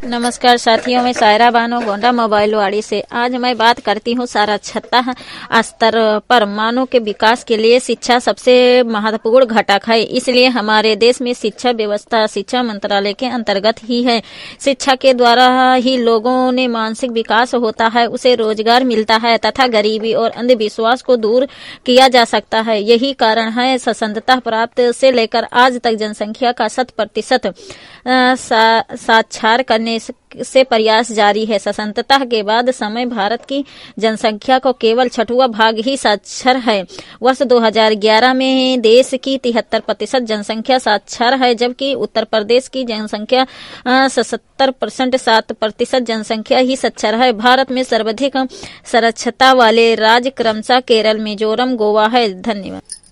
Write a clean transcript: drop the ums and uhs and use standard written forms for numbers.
नमस्कार साथियों, मैं सायरा बानो गोंडा मोबाइलवाड़ी से। आज मैं बात करती हूँ साक्षरता स्तर पर। मानव के विकास के लिए शिक्षा सबसे महत्वपूर्ण घटक है, इसलिए हमारे देश में शिक्षा व्यवस्था शिक्षा मंत्रालय के अंतर्गत ही है। शिक्षा के द्वारा ही लोगों ने मानसिक विकास होता है, उसे रोजगार मिलता है तथा गरीबी और अंधविश्वास को दूर किया जा सकता है। यही कारण है स्वतंत्रता प्राप्त से लेकर आज तक जनसंख्या का 100% साक्षर करने से प्रयास जारी है। स्वतंत्रता के बाद समय भारत की जनसंख्या को केवल 6वां भाग ही साक्षर है। वर्ष 2011 में देश की 73% जनसंख्या साक्षर है, जबकि उत्तर प्रदेश की जनसंख्या 70% जनसंख्या ही साक्षर है। भारत में सर्वाधिक साक्षरता वाले राज्य क्रमशः केरल, मिजोरम, गोवा है। धन्यवाद।